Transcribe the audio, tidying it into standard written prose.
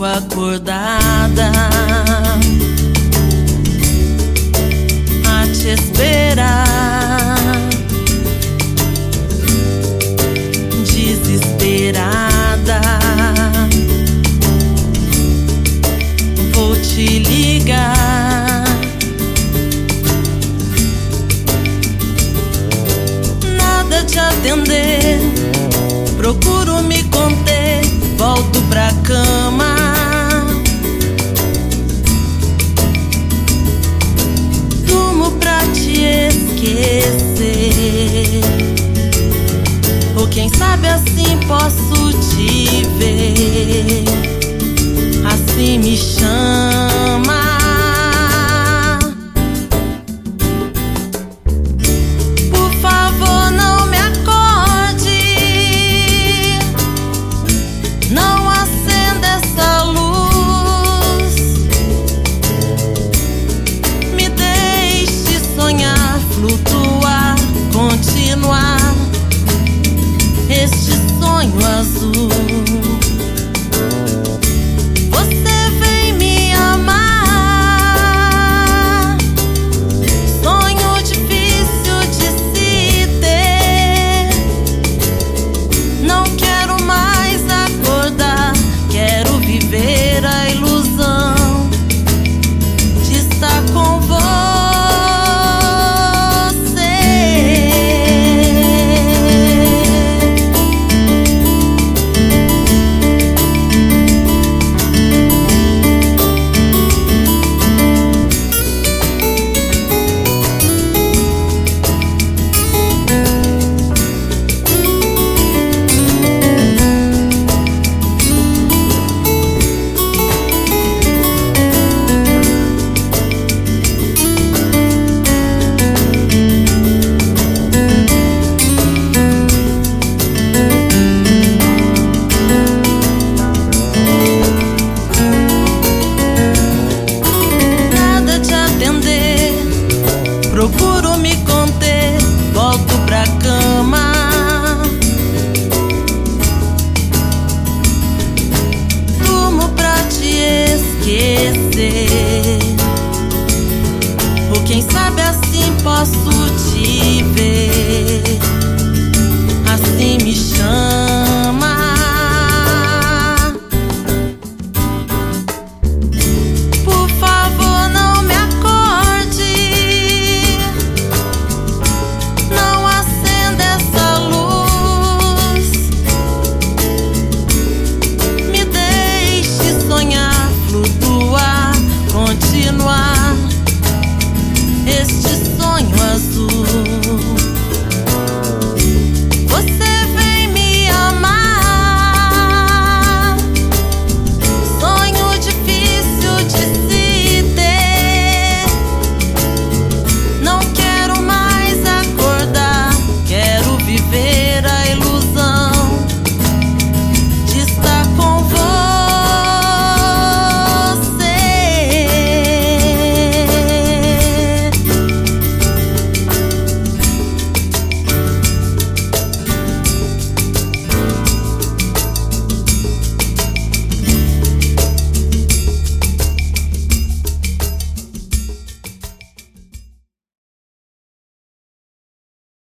fico acordada a te esperar, desesperada. Vou te ligar, nada de atender, procuro me conter, volto pra cama. Durmo pra te esquecer, ou quem sabe assim posso te ver. Assim me chama, por favor não me acorde, não acenda essa luz, me deixe sonhar, flutuar, continuar este sonho azul. Procuro me conter, volto pra cama. Durmo pra te esquecer, ou quem sabe assim posso te ver. Assim me chama.